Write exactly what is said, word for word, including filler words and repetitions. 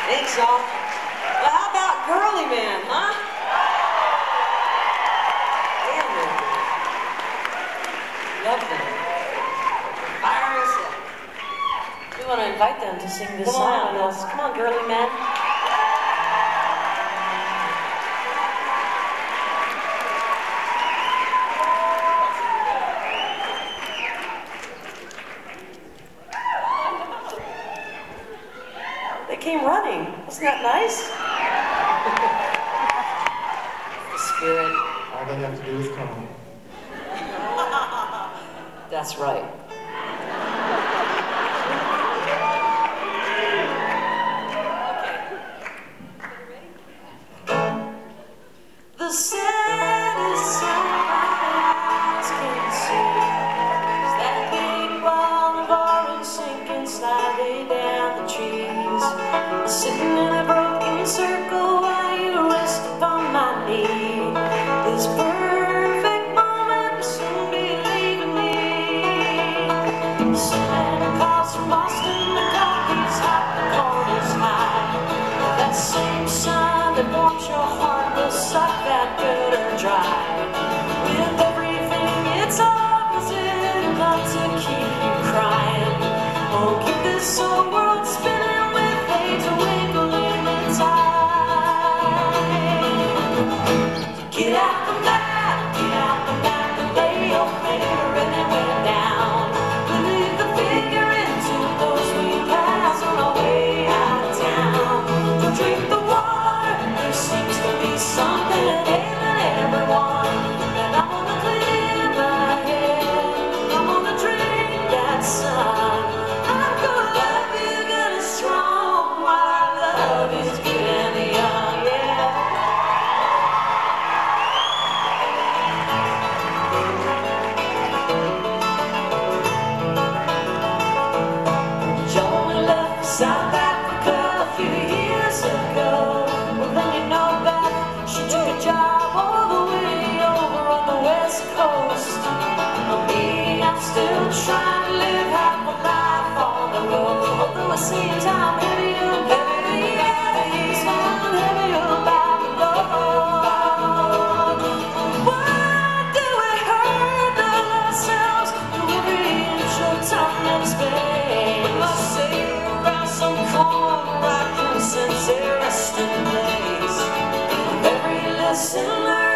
Thanks, all. Well, how about Girly Man, huh? Damn it. Love them. Fire us up. We want to invite them to sing this Come song on. with us. Come on, Girly Man. They came running. Wasn't that nice? The spirit. All they have to do is come. That's right. The saddest sight my eyes can see is that big ball of orange sinking slightly down the trees, sitting in a broken circle while you rest upon my knee. This perfect moment will soon be leaving me. Sitting across from Boston, the coffee's hot, the corner's high. That same sun that warms your heart will suck that bitter dry. With everything it's opposite, enough to keep you crying. Oh, keep this whole world spinning with hate twinkling in tide. Get out the map, get out the map and lay your finger anywhere down. We leave the figure into those we pass on our way out of town. To drink the water, there seems to be something ailing everyone. And I'm gonna clear my head, I'm gonna drink that sun. I'm gonna love you good and strong while our love is good and young, yeah. Joan left South Africa a few years ago. Well, then you know that she took a job all the way over on the West Coast. Well, me, I'm still trying to live half a life on the road. Although it seems I'm heavier, heavier, heavier, so I'm heavier by the load. Why do we hurt ourselves through every inch of time and space? Well, I say around some corner I can sense a resting place. Every listener